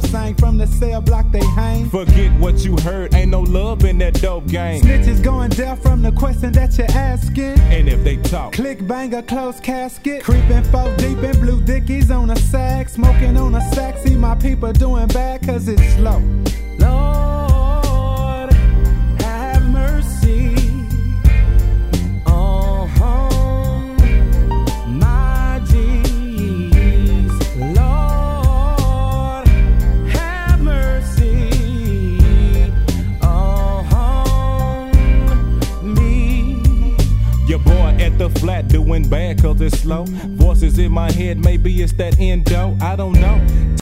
sang from the cell block they hang. Forget what you heard, ain't no love in that dope game. Snitches going deaf from the question that you're asking. And if they talk, click banger, close casket. Creeping 4 deep in blue dickies on a sack. Smoking on a sack, see my people doing bad cause it's slow. Lord, have mercy on my G's. Lord, have mercy on me. your boy at the flat doing bad cause it's slow. Voices in my head, maybe it's that endo, I don't know.